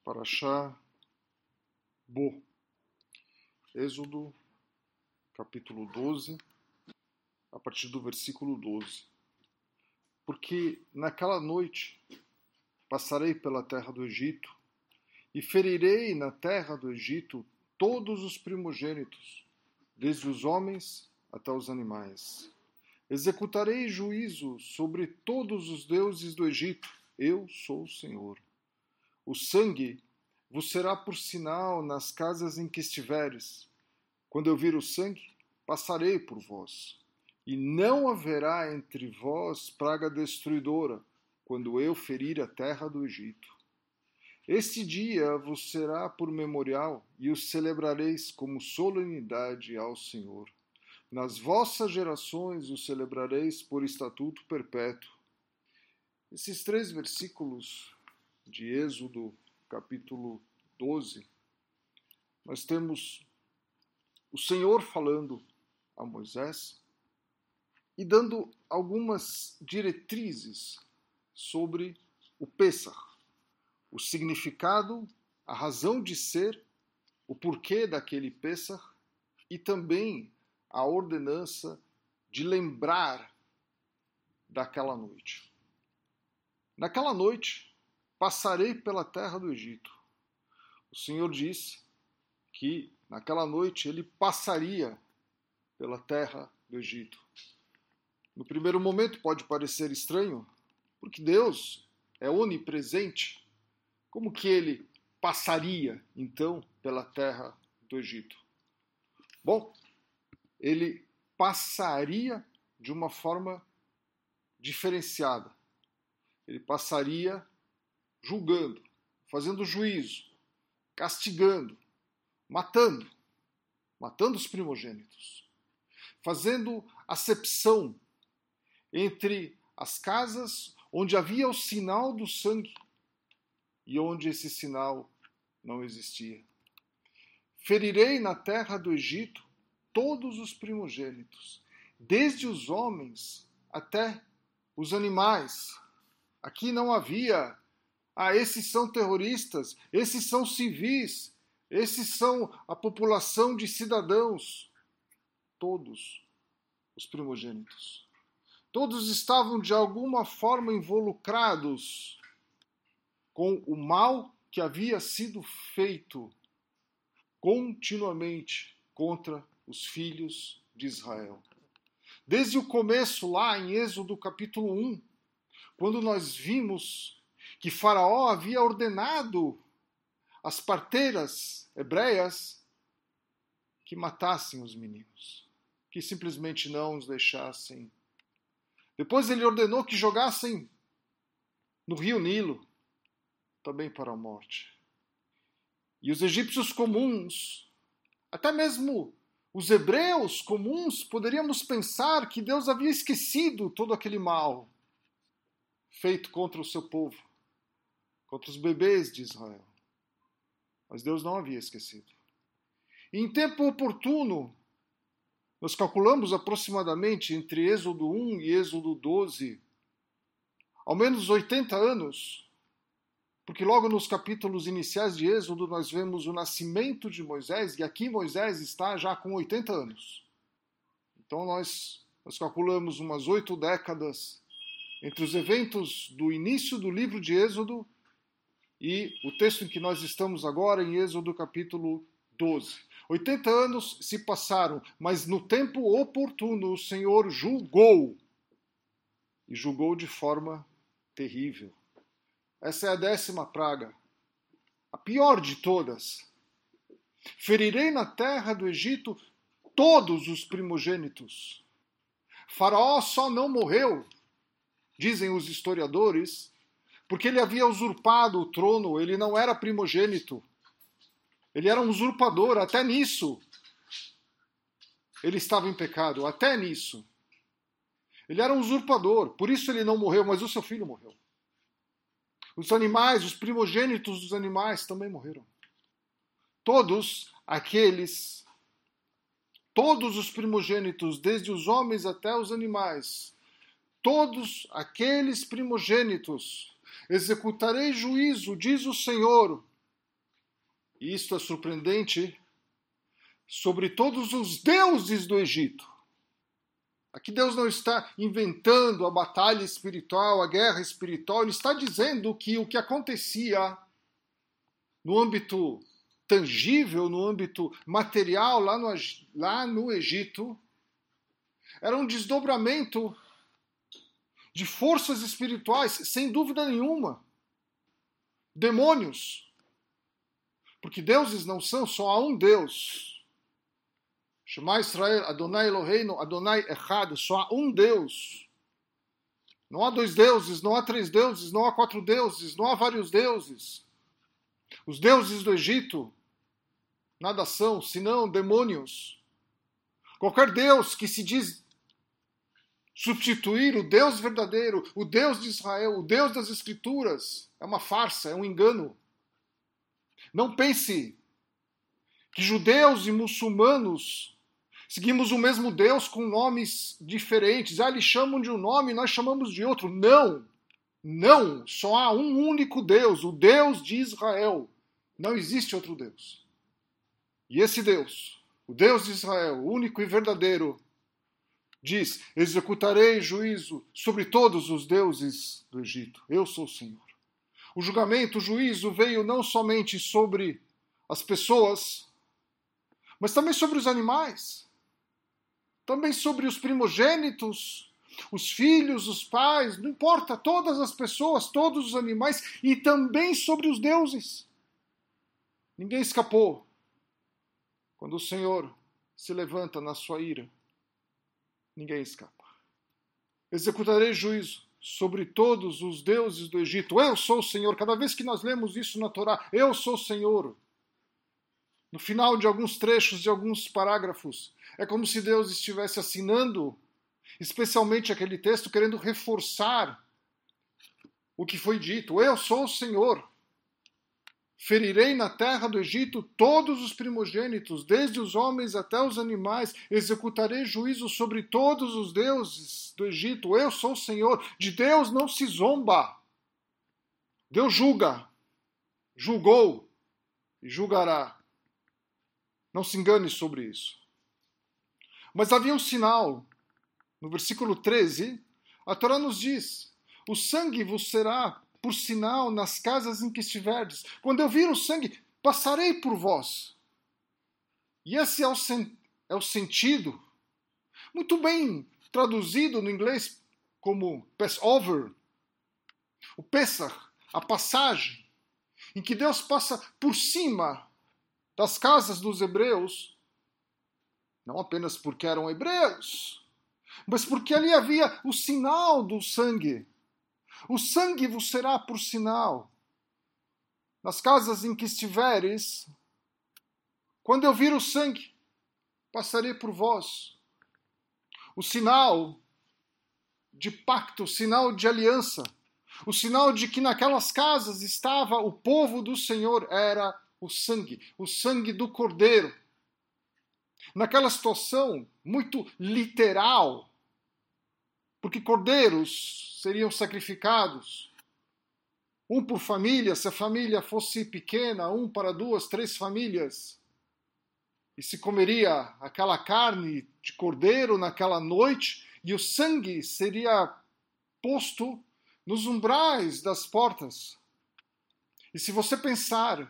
Parashá Bo, Êxodo, capítulo 12, a partir do versículo 12. Porque naquela noite passarei pela terra do Egito e ferirei na terra do Egito todos os primogênitos, desde os homens até os animais. Executarei juízo sobre todos os deuses do Egito. Eu sou o Senhor. O sangue vos será por sinal nas casas em que estiveres. Quando eu vir o sangue, passarei por vós. E não haverá entre vós praga destruidora, quando eu ferir a terra do Egito. Este dia vos será por memorial, e o celebrareis como solenidade ao Senhor. Nas vossas gerações o celebrareis por estatuto perpétuo. Esses 3 versículos de Êxodo, capítulo 12, nós temos o Senhor falando a Moisés e dando algumas diretrizes sobre o Pêssach, o significado, a razão de ser, o porquê daquele Pêssach e também a ordenança de lembrar daquela noite. Naquela noite, passarei pela terra do Egito. O Senhor disse que naquela noite ele passaria pela terra do Egito. No primeiro momento pode parecer estranho, porque Deus é onipresente. Como que ele passaria, então, pela terra do Egito? Bom, ele passaria de uma forma diferenciada. Ele passaria julgando, fazendo juízo, castigando, matando os primogênitos, fazendo acepção entre as casas onde havia o sinal do sangue e onde esse sinal não existia. Ferirei na terra do Egito todos os primogênitos, desde os homens até os animais. Aqui não havia esses são terroristas, esses são civis, esses são a população de cidadãos. Todos os primogênitos. Todos estavam de alguma forma involucrados com o mal que havia sido feito continuamente contra os filhos de Israel. Desde o começo, lá em Êxodo capítulo 1, quando nós vimos que Faraó havia ordenado às parteiras hebreias que matassem os meninos, que simplesmente não os deixassem. Depois ele ordenou que jogassem no rio Nilo, também para a morte. E os egípcios comuns, até mesmo os hebreus comuns, poderíamos pensar que Deus havia esquecido todo aquele mal feito contra o seu povo, contra os bebês de Israel. Mas Deus não havia esquecido. E em tempo oportuno, nós calculamos aproximadamente entre Êxodo 1 e Êxodo 12, ao menos 80 anos, porque logo nos capítulos iniciais de Êxodo nós vemos o nascimento de Moisés, e aqui Moisés está já com 80 anos. Então nós calculamos umas 8 décadas entre os eventos do início do livro de Êxodo e o texto em que nós estamos agora, em Êxodo capítulo 12. 80 anos se passaram, mas no tempo oportuno o Senhor julgou. E julgou de forma terrível. Essa é a 10ª praga, a pior de todas. Ferirei na terra do Egito todos os primogênitos. Faraó só não morreu, dizem os historiadores, porque ele havia usurpado o trono, ele não era primogênito. Ele era um usurpador, até nisso. Ele estava em pecado, até nisso. Ele era um usurpador, por isso ele não morreu, mas o seu filho morreu. Os animais, os primogênitos dos animais também morreram. Todos os primogênitos, desde os homens até os animais, todos aqueles primogênitos, executarei juízo, diz o Senhor, e isto é surpreendente, sobre todos os deuses do Egito. Aqui Deus não está inventando a batalha espiritual, a guerra espiritual, ele está dizendo que o que acontecia no âmbito tangível, no âmbito material, lá no Egito, era um desdobramento de forças espirituais, sem dúvida nenhuma. Demônios. Porque deuses não são, só há um Deus. Shema Israel, Adonai Eloheinu, Adonai Echad, só há um Deus. Não há dois deuses, não há três deuses, não há quatro deuses, não há vários deuses. Os deuses do Egito nada são, senão demônios. Qualquer Deus que se diz substituir o Deus verdadeiro, o Deus de Israel, o Deus das Escrituras, é uma farsa, é um engano. Não pense que judeus e muçulmanos seguimos o mesmo Deus com nomes diferentes. Eles chamam de um nome, nós chamamos de outro. Não, não, só há um único Deus, o Deus de Israel. Não existe outro Deus. E esse Deus, o Deus de Israel, único e verdadeiro, diz: executarei juízo sobre todos os deuses do Egito. Eu sou o Senhor. O julgamento, o juízo veio não somente sobre as pessoas, mas também sobre os animais, também sobre os primogênitos, os filhos, os pais, não importa, todas as pessoas, todos os animais, e também sobre os deuses. Ninguém escapou. Quando o Senhor se levanta na sua ira, ninguém escapa. Executarei juízo sobre todos os deuses do Egito. Eu sou o Senhor. Cada vez que nós lemos isso na Torá, eu sou o Senhor. No final de alguns trechos, de alguns parágrafos, é como se Deus estivesse assinando, especialmente aquele texto, querendo reforçar o que foi dito. Eu sou o Senhor. Ferirei na terra do Egito todos os primogênitos, desde os homens até os animais. Executarei juízo sobre todos os deuses do Egito. Eu sou o Senhor. De Deus não se zomba. Deus julga, julgou e julgará. Não se engane sobre isso. Mas havia um sinal. No versículo 13, a Torá nos diz: o sangue vos será por sinal nas casas em que estiverdes. Quando eu vir o sangue, passarei por vós. E esse é o sentido, muito bem traduzido no inglês como Passover, o Pesach, a passagem, em que Deus passa por cima das casas dos hebreus, não apenas porque eram hebreus, mas porque ali havia o sinal do sangue. O sangue vos será por sinal. Nas casas em que estiveres, quando eu vir o sangue, passarei por vós. O sinal de pacto, o sinal de aliança, o sinal de que naquelas casas estava o povo do Senhor, era o sangue do Cordeiro. Naquela situação muito literal, porque cordeiros seriam sacrificados, um por família, se a família fosse pequena, um para duas, três famílias, e se comeria aquela carne de cordeiro naquela noite, e o sangue seria posto nos umbrais das portas. E se você pensar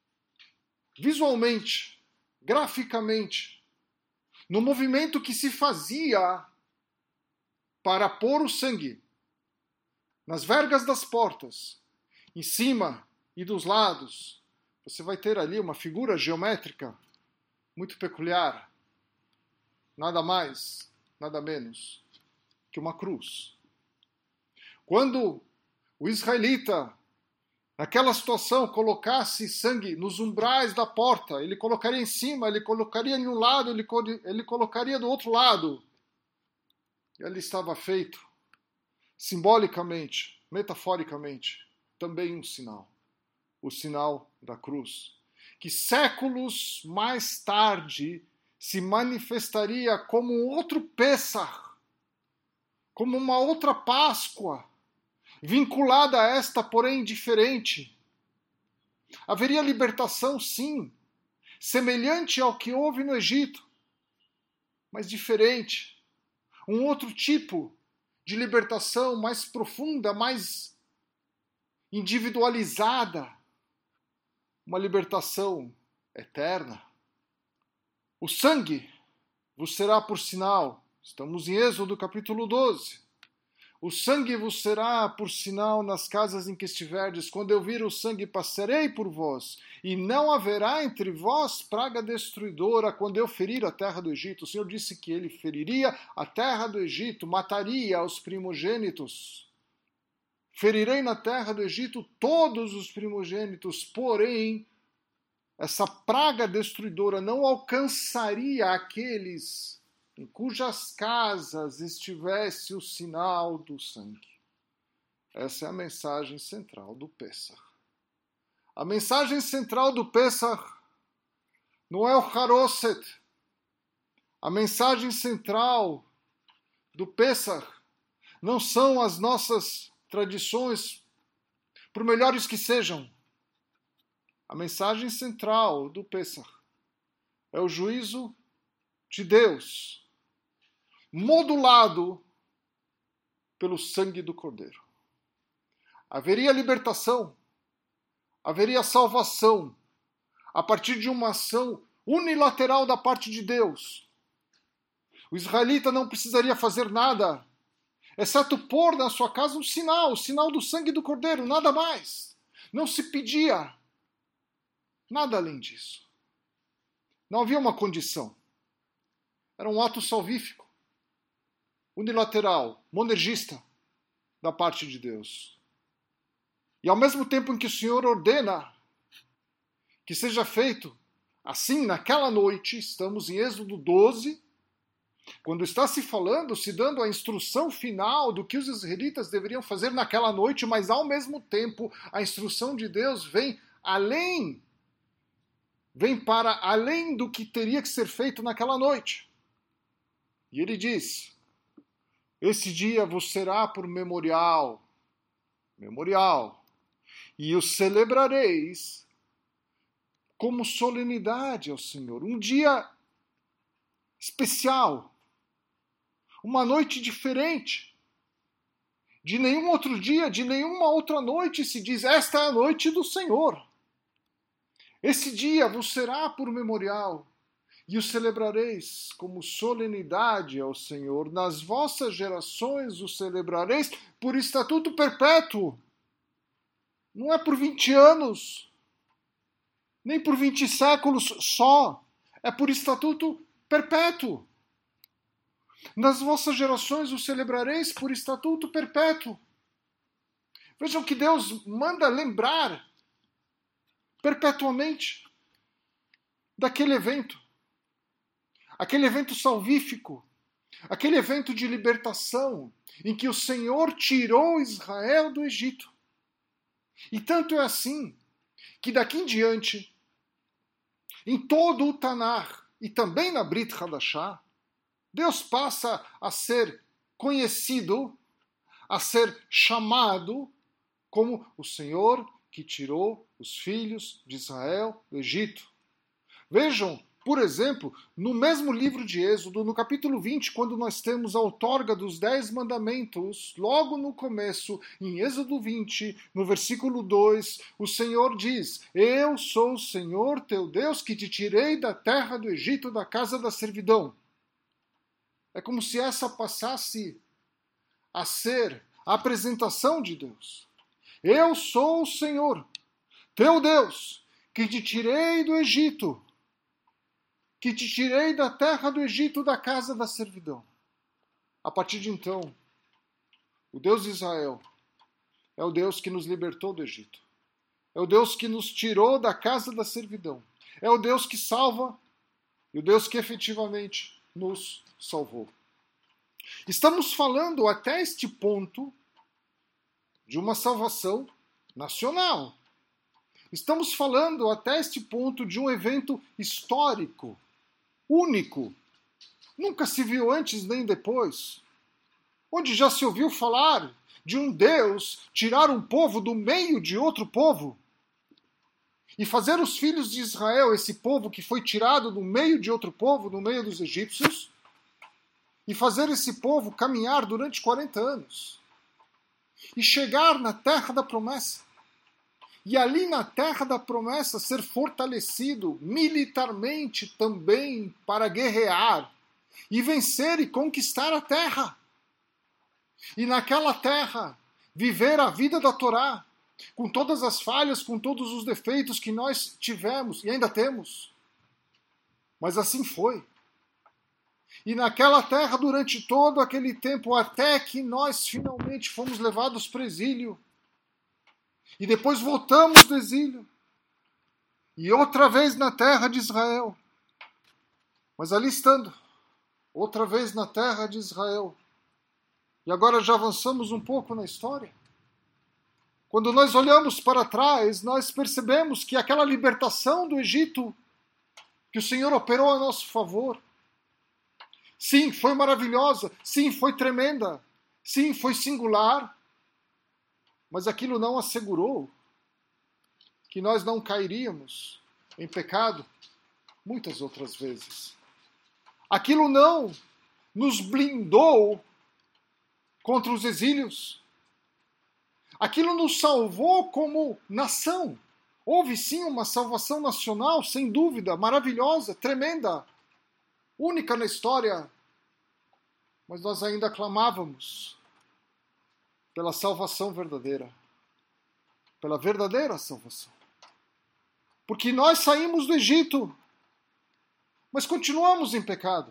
visualmente, graficamente, no movimento que se fazia para pôr o sangue nas vergas das portas, em cima e dos lados, você vai ter ali uma figura geométrica muito peculiar. Nada mais, nada menos que uma cruz. Quando o israelita, naquela situação, colocasse sangue nos umbrais da porta, ele colocaria em cima, ele colocaria em um lado, ele colocaria do outro lado. E ali estava feito, simbolicamente, metaforicamente, também um sinal. O sinal da cruz. Que séculos mais tarde se manifestaria como um outro Pêssar, como uma outra Páscoa, vinculada a esta, porém diferente. Haveria libertação, sim, semelhante ao que houve no Egito, mas diferente. Um outro tipo de libertação mais profunda, mais individualizada. Uma libertação eterna. O sangue vos será por sinal. Estamos em Êxodo capítulo 12. O sangue vos será por sinal nas casas em que estiverdes. Quando eu vir o sangue, passarei por vós. E não haverá entre vós praga destruidora quando eu ferir a terra do Egito. O Senhor disse que ele feriria a terra do Egito, mataria os primogênitos. Ferirei na terra do Egito todos os primogênitos, porém, essa praga destruidora não alcançaria aqueles em cujas casas estivesse o sinal do sangue. Essa é a mensagem central do Pêssar. A mensagem central do Pêssar não é o Haroset. A mensagem central do Pêssar não são as nossas tradições, por melhores que sejam. A mensagem central do Pêssar é o juízo de Deus, modulado pelo sangue do Cordeiro. Haveria libertação, haveria salvação, a partir de uma ação unilateral da parte de Deus. O israelita não precisaria fazer nada, exceto pôr na sua casa um sinal, o sinal do sangue do Cordeiro, nada mais. Não se pedia nada além disso. Não havia uma condição. Era um ato salvífico, unilateral, monergista da parte de Deus. E ao mesmo tempo em que o Senhor ordena que seja feito assim naquela noite, estamos em Êxodo 12, quando está se falando, se dando a instrução final do que os israelitas deveriam fazer naquela noite, mas ao mesmo tempo a instrução de Deus vem para além do que teria que ser feito naquela noite. E ele diz, esse dia vos será por memorial, e o celebrareis como solenidade ao Senhor, um dia especial, uma noite diferente. De nenhum outro dia, de nenhuma outra noite se diz, esta é a noite do Senhor. Esse dia vos será por memorial, e o celebrareis como solenidade ao Senhor. Nas vossas gerações o celebrareis por estatuto perpétuo. Não é por 20 anos, nem por 20 séculos só. É por estatuto perpétuo. Nas vossas gerações o celebrareis por estatuto perpétuo. Vejam que Deus manda lembrar perpetuamente daquele evento. Aquele evento salvífico, aquele evento de libertação, em que o Senhor tirou Israel do Egito. E tanto é assim, que daqui em diante, em todo o Tanar, e também na Brit Hadashah, Deus passa a ser conhecido, a ser chamado como o Senhor que tirou os filhos de Israel do Egito. Vejam, por exemplo, no mesmo livro de Êxodo, no capítulo 20, quando nós temos a outorga dos 10 mandamentos, logo no começo, em Êxodo 20, no versículo 2, o Senhor diz, eu sou o Senhor teu Deus que te tirei da terra do Egito, da casa da servidão. É como se essa passasse a ser a apresentação de Deus. Eu sou o Senhor, teu Deus, que te tirei do Egito, que te tirei da terra do Egito, da casa da servidão. A partir de então, o Deus de Israel é o Deus que nos libertou do Egito. É o Deus que nos tirou da casa da servidão. É o Deus que salva e o Deus que efetivamente nos salvou. Estamos falando até este ponto de uma salvação nacional. Estamos falando até este ponto de um evento histórico, único. Nunca se viu antes nem depois. Onde já se ouviu falar de um Deus tirar um povo do meio de outro povo e fazer os filhos de Israel, esse povo que foi tirado no meio de outro povo, no meio dos egípcios, e fazer esse povo caminhar durante 40 anos e chegar na terra da promessa. E ali na terra da promessa ser fortalecido militarmente também para guerrear e vencer e conquistar a terra. E naquela terra viver a vida da Torá, com todas as falhas, com todos os defeitos que nós tivemos e ainda temos. Mas assim foi. E naquela terra, durante todo aquele tempo, até que nós finalmente fomos levados para o exílio. E depois voltamos do exílio. E outra vez na terra de Israel. Mas ali estando, outra vez na terra de Israel. E agora já avançamos um pouco na história. Quando nós olhamos para trás, nós percebemos que aquela libertação do Egito, que o Senhor operou a nosso favor, sim, foi maravilhosa, sim, foi tremenda, sim, foi singular, mas aquilo não assegurou que nós não cairíamos em pecado muitas outras vezes. Aquilo não nos blindou contra os exílios. Aquilo nos salvou como nação. Houve sim uma salvação nacional, sem dúvida, maravilhosa, tremenda, única na história. Mas nós ainda clamávamos pela salvação verdadeira. Pela verdadeira salvação. Porque nós saímos do Egito, mas continuamos em pecado.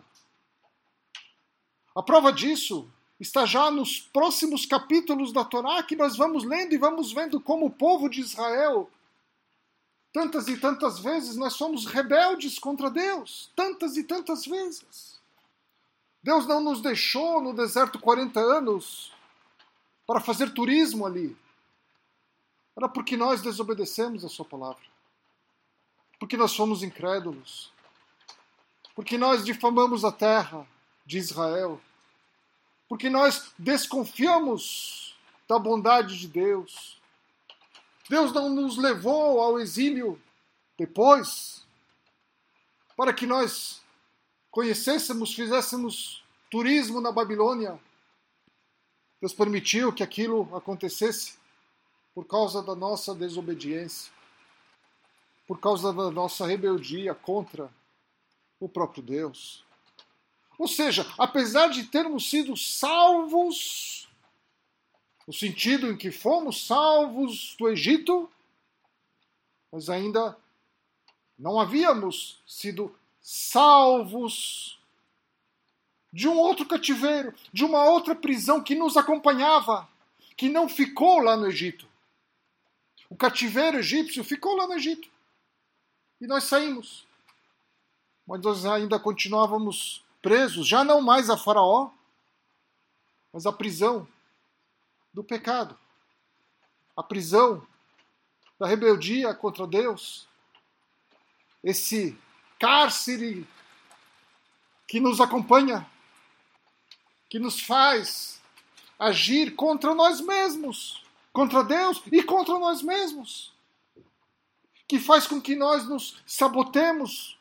A prova disso está já nos próximos capítulos da Torá, que nós vamos lendo e vamos vendo como o povo de Israel, tantas e tantas vezes nós somos rebeldes contra Deus, tantas e tantas vezes. Deus não nos deixou no deserto 40 anos para fazer turismo ali. Era porque nós desobedecemos a sua palavra. Porque nós fomos incrédulos. Porque nós difamamos a terra de Israel. Porque nós desconfiamos da bondade de Deus. Deus não nos levou ao exílio depois para que nós conhecêssemos, fizéssemos turismo na Babilônia. Deus permitiu que aquilo acontecesse por causa da nossa desobediência, por causa da nossa rebeldia contra o próprio Deus. Ou seja, apesar de termos sido salvos, no sentido em que fomos salvos do Egito, nós ainda não havíamos sido salvos de um outro cativeiro, de uma outra prisão que nos acompanhava, que não ficou lá no Egito. O cativeiro egípcio ficou lá no Egito. E nós saímos. Mas nós ainda continuávamos presos, já não mais a Faraó, mas a prisão do pecado, a prisão da rebeldia contra Deus, esse cárcere que nos acompanha, que nos faz agir contra nós mesmos, contra Deus e contra nós mesmos, que faz com que nós nos sabotemos.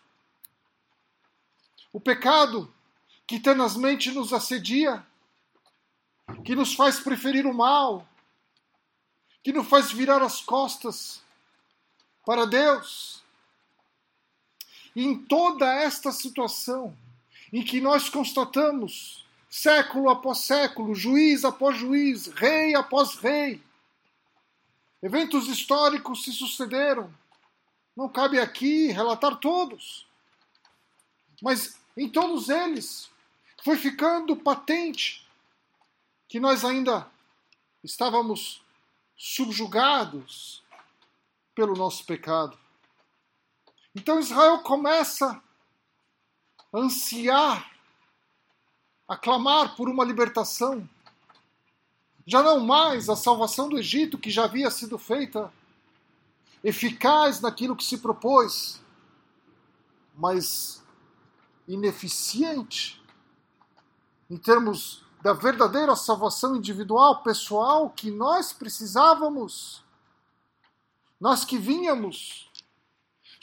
O pecado que tenazmente nos assedia, que nos faz preferir o mal, que nos faz virar as costas para Deus. E em toda esta situação, em que nós constatamos, século após século, juiz após juiz, rei após rei, eventos históricos se sucederam. Não cabe aqui relatar todos, mas em todos eles foi ficando patente que nós ainda estávamos subjugados pelo nosso pecado. Então Israel começa a ansiar, a clamar por uma libertação. Já não mais a salvação do Egito, que já havia sido feita, eficaz naquilo que se propôs, mas ineficiente em termos da verdadeira salvação individual, pessoal, que nós precisávamos. Nós que vínhamos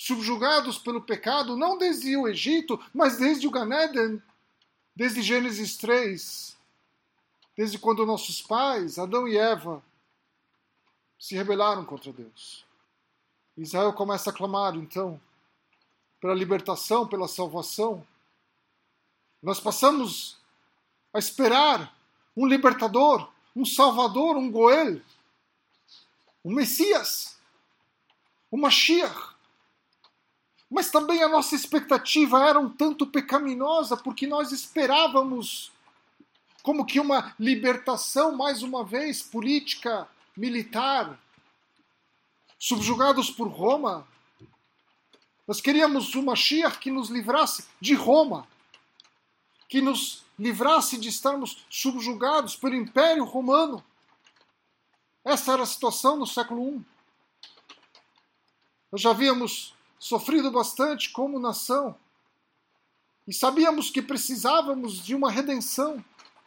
subjugados pelo pecado, não desde o Egito, mas desde o Gan Eden, desde Gênesis 3, desde quando nossos pais, Adão e Eva, se rebelaram contra Deus. Israel começa a clamar, então, pela libertação, pela salvação. Nós passamos a esperar um libertador, um salvador, um Goel, um Messias, um Mashiach. Mas também a nossa expectativa era um tanto pecaminosa, porque nós esperávamos como que uma libertação, mais uma vez, política, militar, subjugados por Roma. Nós queríamos um Mashiach que nos livrasse de Roma, que nos livrasse de estarmos subjugados pelo Império Romano. Essa era a situação no século I. Nós já havíamos sofrido bastante como nação e sabíamos que precisávamos de uma redenção.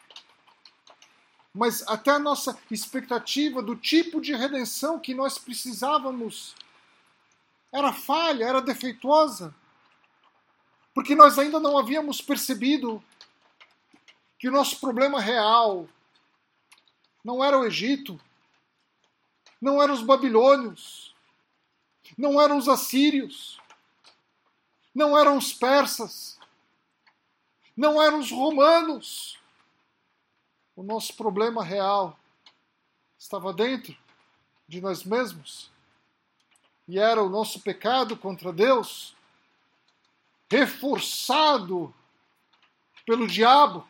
Mas até a nossa expectativa do tipo de redenção que nós precisávamos era falha, era defeituosa. Porque nós ainda não havíamos percebido que o nosso problema real não era o Egito, não eram os babilônios, não eram os assírios, não eram os persas, não eram os romanos. O nosso problema real estava dentro de nós mesmos e era o nosso pecado contra Deus, reforçado pelo diabo,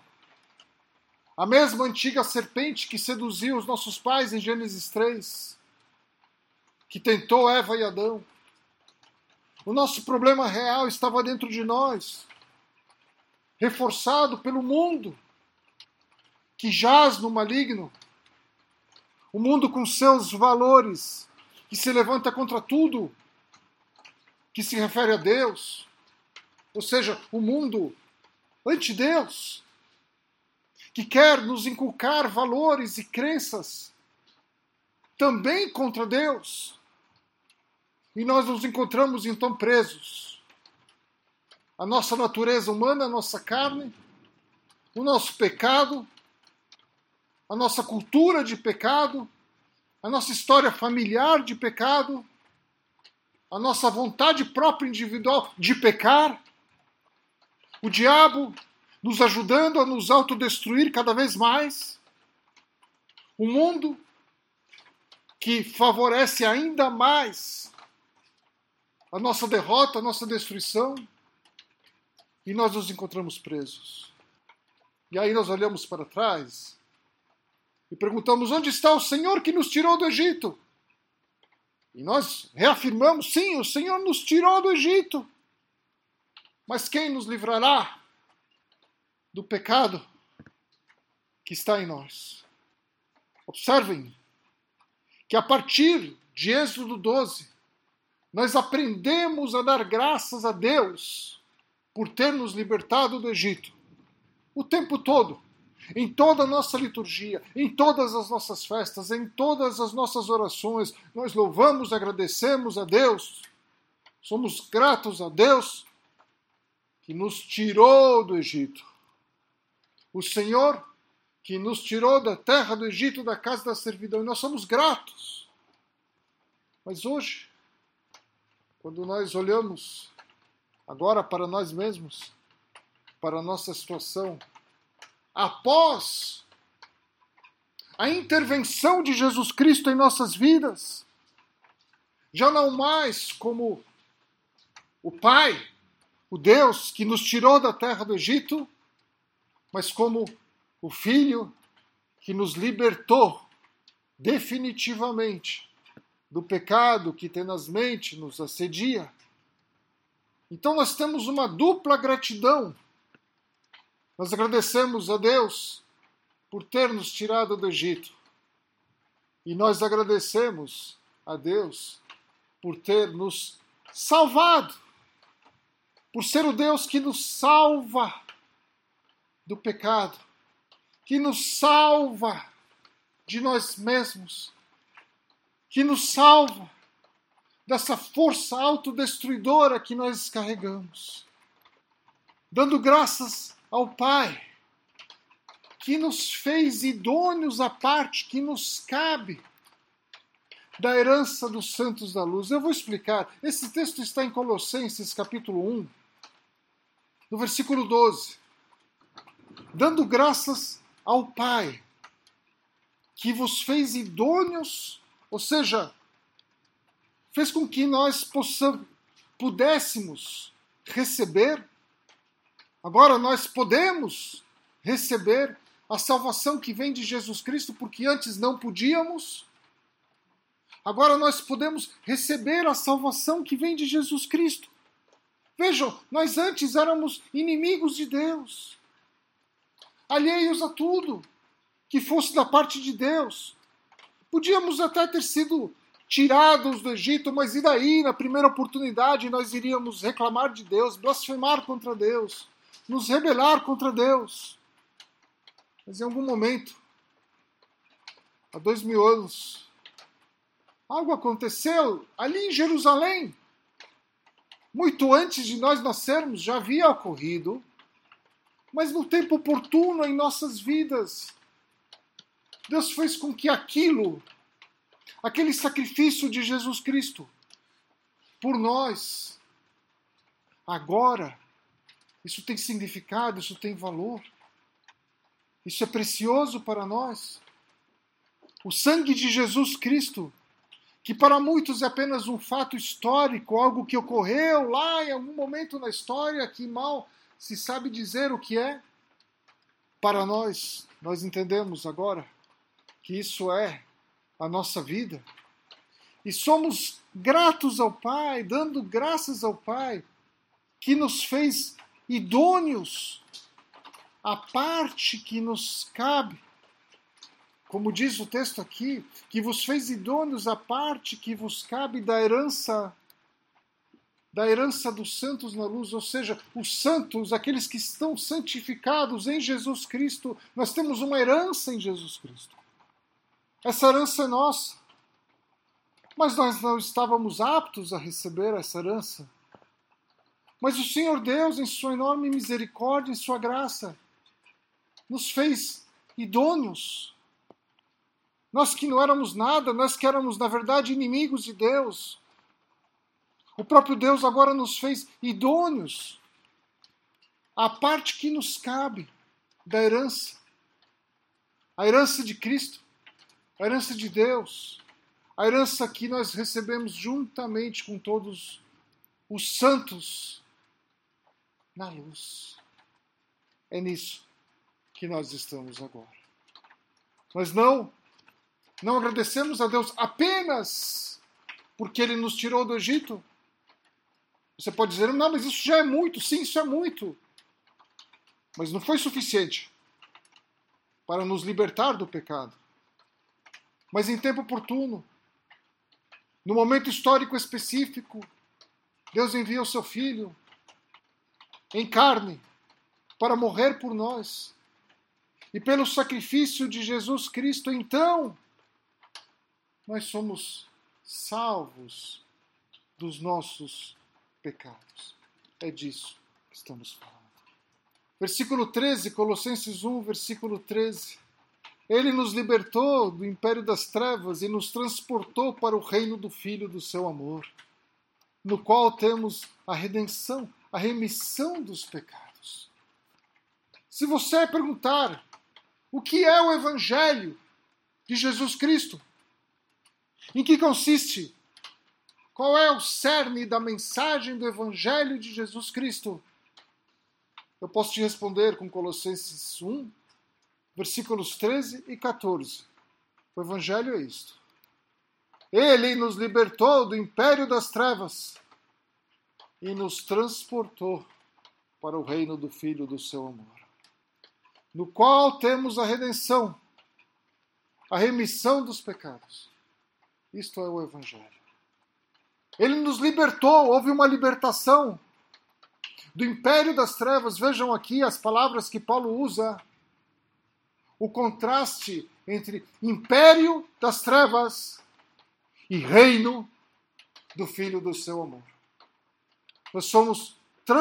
a mesma antiga serpente que seduziu os nossos pais em Gênesis 3, que tentou Eva e Adão. O nosso problema real estava dentro de nós, reforçado pelo mundo, que jaz no maligno, o mundo com seus valores, que se levanta contra tudo que se refere a Deus, ou seja, o mundo anti-Deus, que quer nos inculcar valores e crenças também contra Deus. E nós nos encontramos então presos. A nossa natureza humana, a nossa carne, o nosso pecado, a nossa cultura de pecado, a nossa história familiar de pecado, a nossa vontade própria individual de pecar, o diabo nos ajudando a nos autodestruir cada vez mais, um mundo que favorece ainda mais a nossa derrota, a nossa destruição, e nós nos encontramos presos. E aí nós olhamos para trás e perguntamos: onde está o Senhor que nos tirou do Egito? E nós reafirmamos: sim, o Senhor nos tirou do Egito. Mas quem nos livrará do pecado que está em nós? Observem que a partir de Êxodo 12, nós aprendemos a dar graças a Deus por ter nos libertado do Egito. O tempo todo, em toda a nossa liturgia, em todas as nossas festas, em todas as nossas orações, nós louvamos, agradecemos a Deus, somos gratos a Deus que nos tirou do Egito. O Senhor que nos tirou da terra do Egito, da casa da servidão, e nós somos gratos. Mas hoje, quando nós olhamos agora para nós mesmos, para a nossa situação, após a intervenção de Jesus Cristo em nossas vidas, já não mais como o Pai, o Deus que nos tirou da terra do Egito, mas como o Filho que nos libertou definitivamente do pecado que tenazmente nos assedia. Então nós temos uma dupla gratidão. Nós agradecemos a Deus por ter nos tirado do Egito. E nós agradecemos a Deus por ter nos salvado. Por ser o Deus que nos salva do pecado. Que nos salva de nós mesmos. Que nos salva dessa força autodestruidora que nós carregamos. Dando graças ao Pai, que nos fez idôneos à parte que nos cabe da herança dos santos da luz. Eu vou explicar. Esse texto está em Colossenses, capítulo 1, no versículo 12. Dando graças ao Pai, que vos fez idôneos, ou seja, fez com que nós pudéssemos receber, agora nós podemos receber a salvação que vem de Jesus Cristo, porque antes não podíamos. Agora nós podemos receber a salvação que vem de Jesus Cristo. Vejam, nós antes éramos inimigos de Deus, alheios a tudo que fosse da parte de Deus. Podíamos até ter sido tirados do Egito, mas e daí? Na primeira oportunidade nós iríamos reclamar de Deus, blasfemar contra Deus, nos rebelar contra Deus. Mas em algum momento, há 2000 anos, algo aconteceu ali em Jerusalém. Muito antes de nós nascermos, já havia ocorrido, mas no tempo oportuno em nossas vidas, Deus fez com que aquele sacrifício de Jesus Cristo por nós, agora, isso tem significado, isso tem valor, isso é precioso para nós. O sangue de Jesus Cristo, que para muitos é apenas um fato histórico, algo que ocorreu lá em algum momento na história, que mal se sabe dizer o que é, para nós entendemos agora que isso é a nossa vida. E somos gratos ao Pai, dando graças ao Pai, que nos fez idôneos à parte que nos cabe. Como diz o texto aqui, que vos fez idôneos à parte que vos cabe da herança dos santos na luz, ou seja, os santos, aqueles que estão santificados em Jesus Cristo, nós temos uma herança em Jesus Cristo. Essa herança é nossa. Mas nós não estávamos aptos a receber essa herança. Mas o Senhor Deus, em sua enorme misericórdia, em sua graça, nos fez idôneos. Nós que não éramos nada, nós que éramos, na verdade, inimigos de Deus. O próprio Deus agora nos fez idôneos à parte que nos cabe da herança. A herança de Cristo, a herança de Deus, a herança que nós recebemos juntamente com todos os santos na luz. É nisso que nós estamos agora. Nós não agradecemos a Deus apenas porque Ele nos tirou do Egito. Você pode dizer, não, mas isso já é muito. Sim, isso é muito. Mas não foi suficiente para nos libertar do pecado. Mas em tempo oportuno, no momento histórico específico, Deus envia o seu Filho em carne para morrer por nós. E pelo sacrifício de Jesus Cristo, então, nós somos salvos dos nossos pecados. É disso que estamos falando. Versículo 13, Colossenses 1, versículo 13. Ele nos libertou do império das trevas e nos transportou para o reino do Filho do seu amor, no qual temos a redenção, a remissão dos pecados. Se você perguntar o que é o Evangelho de Jesus Cristo, em que consiste, qual é o cerne da mensagem do Evangelho de Jesus Cristo, eu posso te responder com Colossenses 1, versículos 13 e 14. O Evangelho é isto. Ele nos libertou do império das trevas e nos transportou para o reino do Filho do seu amor, no qual temos a redenção, a remissão dos pecados. Isto é o Evangelho. Ele nos libertou, houve uma libertação do império das trevas. Vejam aqui as palavras que Paulo usa. O contraste entre império das trevas e reino do Filho do seu amor. Nós somos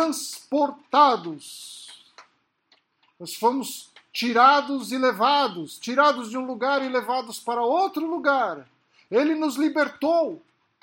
transportados. Nós fomos tirados e levados, tirados de um lugar e levados para outro lugar. Ele nos libertou.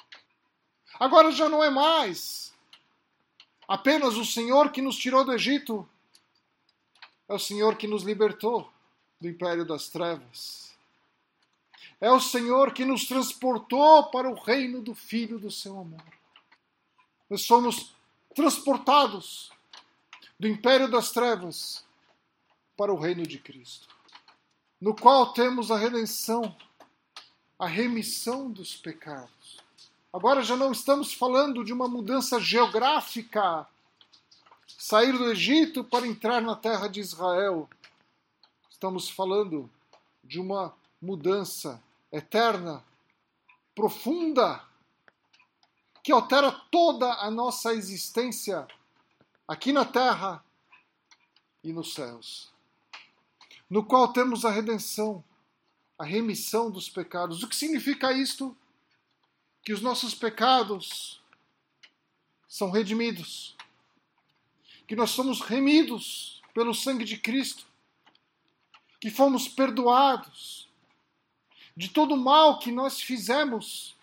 Agora já não é mais apenas o Senhor que nos tirou do Egito. É o Senhor que nos libertou do império das trevas. É o Senhor que nos transportou para o reino do Filho do seu amor. Nós somos transportados do império das trevas para o reino de Cristo, no qual temos a redenção, a remissão dos pecados. Agora já não estamos falando de uma mudança geográfica, sair do Egito para entrar na terra de Israel. Estamos falando de uma mudança eterna, profunda, que altera toda a nossa existência aqui na terra e nos céus, no qual temos a redenção, a remissão dos pecados. O que significa isto? Que os nossos pecados são redimidos, que nós somos remidos pelo sangue de Cristo, que fomos perdoados de todo o mal que nós fizemos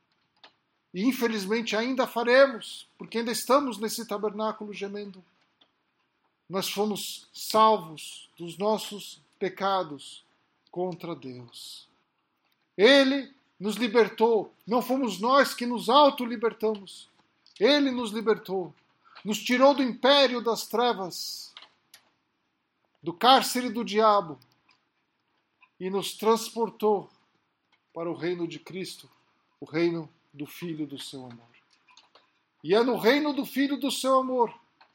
e infelizmente ainda faremos, porque ainda estamos nesse tabernáculo gemendo. Nós fomos salvos dos nossos pecados contra Deus. Ele nos libertou, não fomos nós que nos auto-libertamos. Ele nos libertou, nos tirou do império das trevas, do cárcere do diabo, e nos transportou para o reino de Cristo, o reino do Filho do seu amor. E é no reino do Filho do seu amor,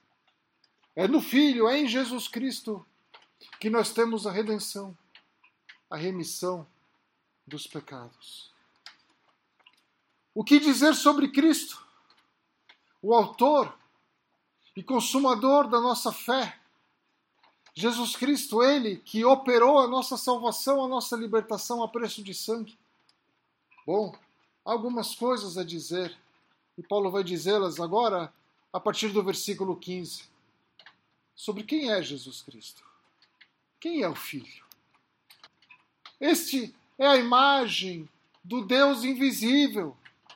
é no Filho, é em Jesus Cristo, que nós temos a redenção, a remissão dos pecados. O que dizer sobre Cristo, o autor e consumador da nossa fé? Jesus Cristo, Ele que operou a nossa salvação, a nossa libertação a preço de sangue. Bom, há algumas coisas a dizer, e Paulo vai dizê-las agora a partir do versículo 15, sobre quem é Jesus Cristo. Quem é o Filho? Este é a imagem do Deus invisível,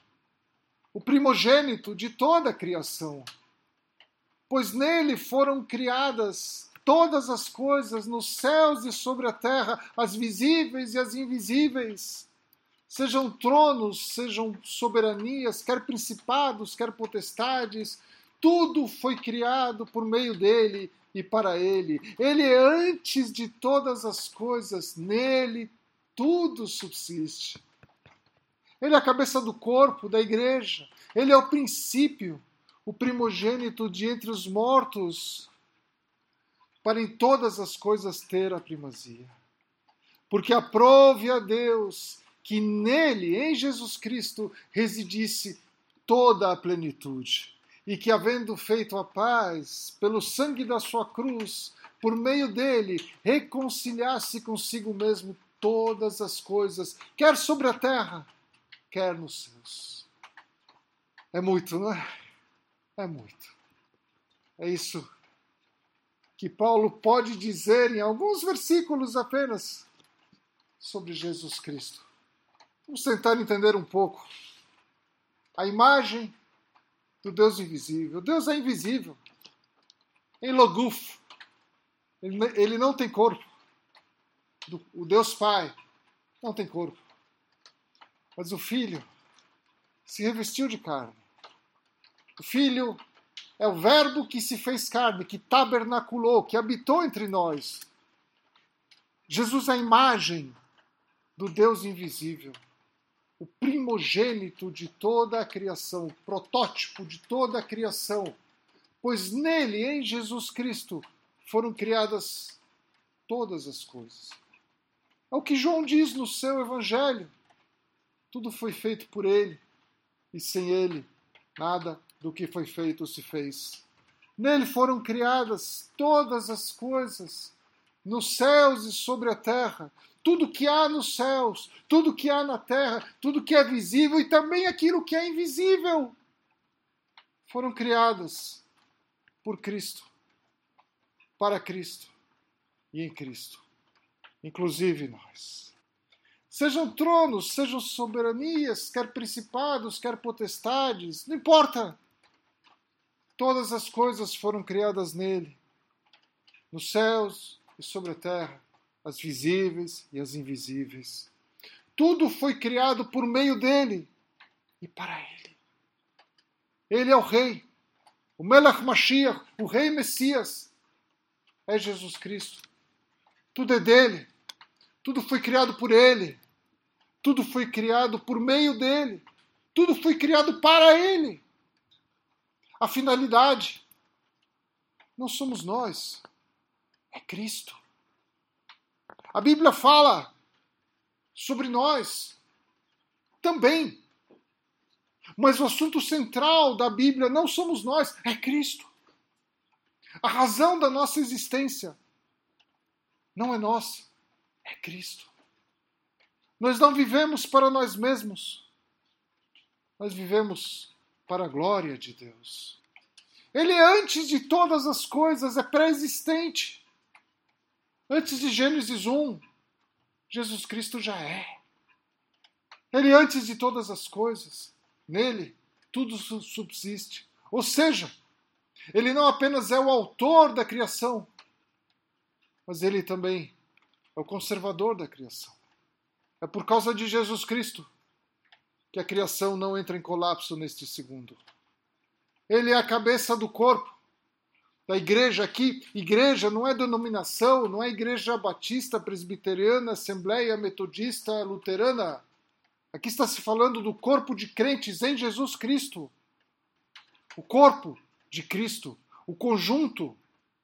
o primogênito de toda a criação, pois nele foram criadas todas as coisas nos céus e sobre a terra, as visíveis e as invisíveis, sejam tronos, sejam soberanias, quer principados, quer potestades, tudo foi criado por meio dele e para ele. Ele é antes de todas as coisas, nele tudo subsiste. Ele é a cabeça do corpo, da igreja. Ele é o princípio, o primogênito de entre os mortos, para em todas as coisas ter a primazia. Porque aprove a Deus que nele, em Jesus Cristo, residisse toda a plenitude, e que, havendo feito a paz pelo sangue da sua cruz, por meio dele, reconciliasse consigo mesmo todas as coisas, quer sobre a terra, quer nos céus. É muito, não é? É muito. É isso que Paulo pode dizer em alguns versículos apenas sobre Jesus Cristo. Vamos tentar entender um pouco a imagem do Deus invisível. Deus é invisível. Em logufo. Ele não tem corpo. O Deus Pai não tem corpo. Mas o Filho se revestiu de carne. O Filho é o Verbo que se fez carne, que tabernaculou, que habitou entre nós. Jesus é a imagem do Deus invisível, o primogênito de toda a criação, o protótipo de toda a criação, pois nele, em Jesus Cristo, foram criadas todas as coisas. É o que João diz no seu Evangelho. Tudo foi feito por ele, e sem ele, nada do que foi feito se fez. Nele foram criadas todas as coisas, nos céus e sobre a terra, tudo que há nos céus, tudo que há na terra, tudo que é visível e também aquilo que é invisível, foram criadas por Cristo, para Cristo e em Cristo, inclusive nós. Sejam tronos, sejam soberanias, quer principados, quer potestades, não importa. Todas as coisas foram criadas nele, nos céus e sobre a terra, as visíveis e as invisíveis. Tudo foi criado por meio dele e para ele. Ele é o Rei, o Melech Mashiach, o Rei Messias, é Jesus Cristo. Tudo é dele, tudo foi criado por ele, tudo foi criado por meio dele, tudo foi criado para ele. A finalidade não somos nós, é Cristo. A Bíblia fala sobre nós também. Mas o assunto central da Bíblia não somos nós, é Cristo. A razão da nossa existência não é nossa, é Cristo. Nós não vivemos para nós mesmos, nós vivemos para a glória de Deus. Ele é antes de todas as coisas, é pré-existente. Antes de Gênesis 1, Jesus Cristo já é. Ele é antes de todas as coisas. Nele, tudo subsiste. Ou seja, ele não apenas é o autor da criação, mas ele também é o conservador da criação. É por causa de Jesus Cristo que a criação não entra em colapso neste segundo. Ele é a cabeça do corpo da igreja aqui. Igreja não é denominação, não é igreja batista, presbiteriana, assembleia metodista, luterana. Aqui está se falando do corpo de crentes em Jesus Cristo. O corpo de Cristo, o conjunto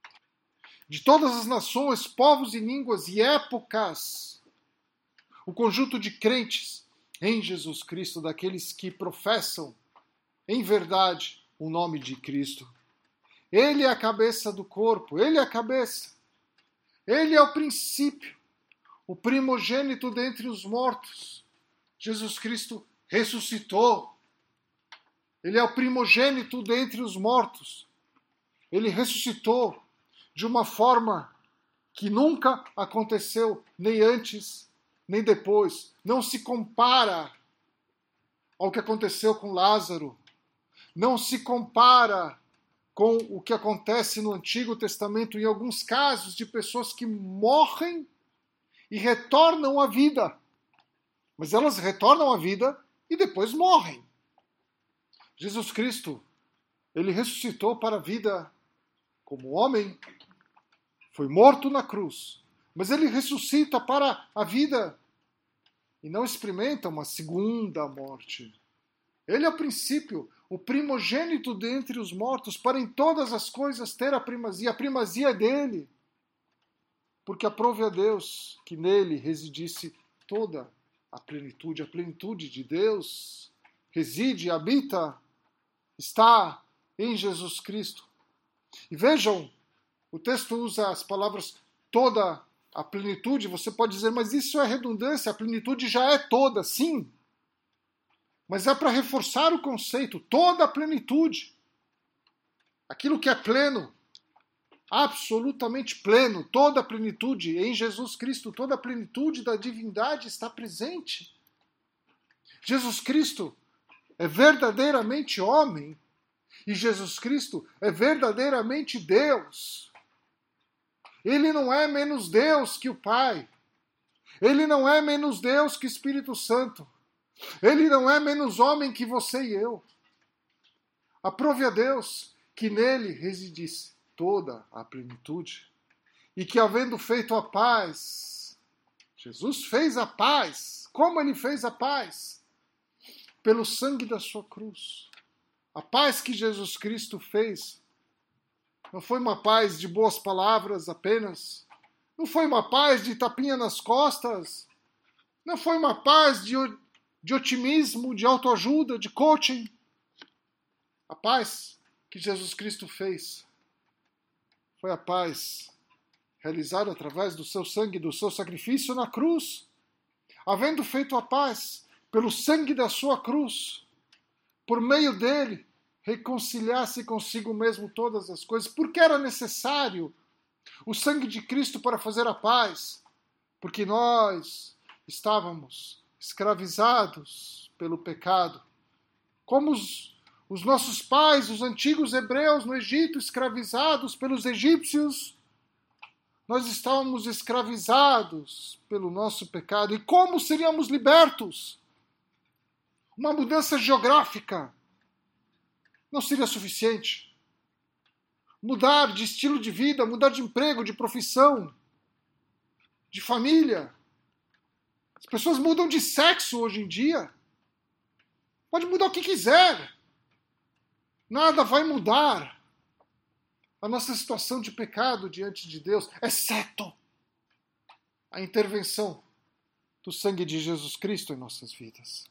de todas as nações, povos e línguas e épocas. O conjunto de crentes em Jesus Cristo, daqueles que professam em verdade o nome de Cristo. Ele é a cabeça do corpo, ele é a cabeça. Ele é o princípio, o primogênito dentre os mortos. Jesus Cristo ressuscitou. Ele é o primogênito dentre os mortos. Ele ressuscitou de uma forma que nunca aconteceu, nem antes, nem depois. Não se compara ao que aconteceu com Lázaro. Não se compara com o que acontece no Antigo Testamento em alguns casos de pessoas que morrem e retornam à vida. Mas elas retornam à vida e depois morrem. Jesus Cristo, ele ressuscitou para a vida como homem, foi morto na cruz, mas ele ressuscita para a vida e não experimenta uma segunda morte. Ele é o princípio, o primogênito dentre os mortos, para em todas as coisas ter a primazia é dele, porque aprove a Deus que nele residisse toda a plenitude de Deus reside, habita, está em Jesus Cristo. E vejam, o texto usa as palavras toda a plenitude. Você pode dizer, mas isso é redundância, a plenitude já é toda, sim. Mas é para reforçar o conceito, toda a plenitude. Aquilo que é pleno, absolutamente pleno, toda a plenitude em Jesus Cristo, toda a plenitude da divindade está presente. Jesus Cristo é verdadeiramente homem e Jesus Cristo é verdadeiramente Deus. Ele não é menos Deus que o Pai. Ele não é menos Deus que o Espírito Santo. Ele não é menos homem que você e eu. Aprove a Deus que nele residisse toda a plenitude e que, havendo feito a paz, Jesus fez a paz. Como ele fez a paz? Pelo sangue da sua cruz. A paz que Jesus Cristo fez não foi uma paz de boas palavras apenas. Não foi uma paz de tapinha nas costas. Não foi uma paz de otimismo, de autoajuda, de coaching. A paz que Jesus Cristo fez foi a paz realizado através do seu sangue, do seu sacrifício na cruz, havendo feito a paz pelo sangue da sua cruz, por meio dele, reconciliar-se consigo mesmo todas as coisas, porque era necessário o sangue de Cristo para fazer a paz, porque nós estávamos escravizados pelo pecado, como os nossos pais, os antigos hebreus no Egito, escravizados pelos egípcios. Nós estávamos escravizados pelo nosso pecado. E como seríamos libertos? Uma mudança geográfica não seria suficiente. Mudar de estilo de vida, mudar de emprego, de profissão, de família. As pessoas mudam de sexo hoje em dia. Pode mudar o que quiser. Nada vai mudar a nossa situação de pecado diante de Deus, exceto a intervenção do sangue de Jesus Cristo em nossas vidas.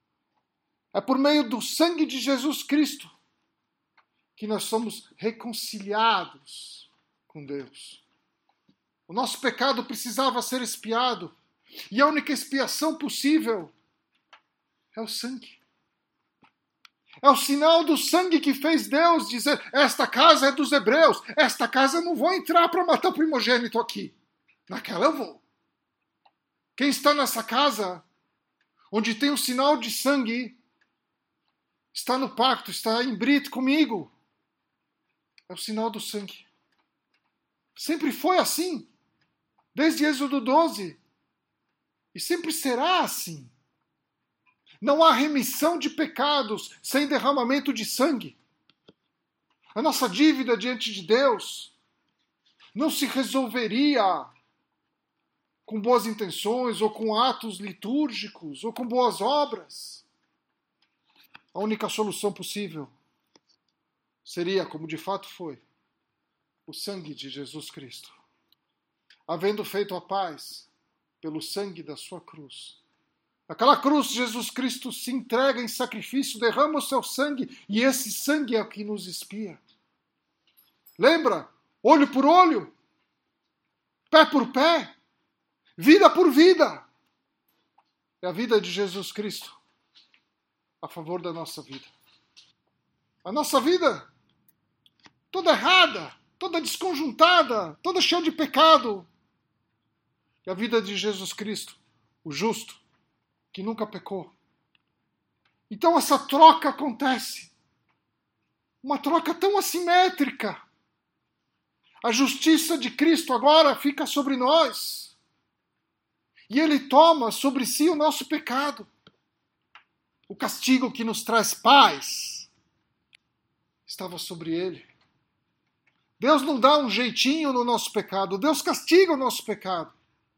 É por meio do sangue de Jesus Cristo que nós somos reconciliados com Deus. O nosso pecado precisava ser expiado, e a única expiação possível é o sangue. É o sinal do sangue que fez Deus dizer: esta casa é dos hebreus, esta casa eu não vou entrar para matar o primogênito aqui. Naquela eu vou. Quem está nessa casa, onde tem o sinal de sangue, está no pacto, está em brito comigo. É o sinal do sangue. Sempre foi assim, desde Êxodo 12. E sempre será assim. Não há remissão de pecados sem derramamento de sangue. A nossa dívida diante de Deus não se resolveria com boas intenções, ou com atos litúrgicos, ou com boas obras. A única solução possível seria, como de fato foi, o sangue de Jesus Cristo. Havendo feito a paz pelo sangue da sua cruz. Naquela cruz, Jesus Cristo se entrega em sacrifício, derrama o seu sangue, e esse sangue é o que nos expia. Lembra? Olho por olho, pé por pé, vida por vida. É a vida de Jesus Cristo a favor da nossa vida. A nossa vida toda errada, toda desconjuntada, toda cheia de pecado. E a vida de Jesus Cristo, o justo, que nunca pecou. Então essa troca acontece. Uma troca tão assimétrica. A justiça de Cristo agora fica sobre nós. E Ele toma sobre si o nosso pecado. O castigo que nos traz paz estava sobre Ele. Deus não dá um jeitinho no nosso pecado. Deus castiga o nosso pecado.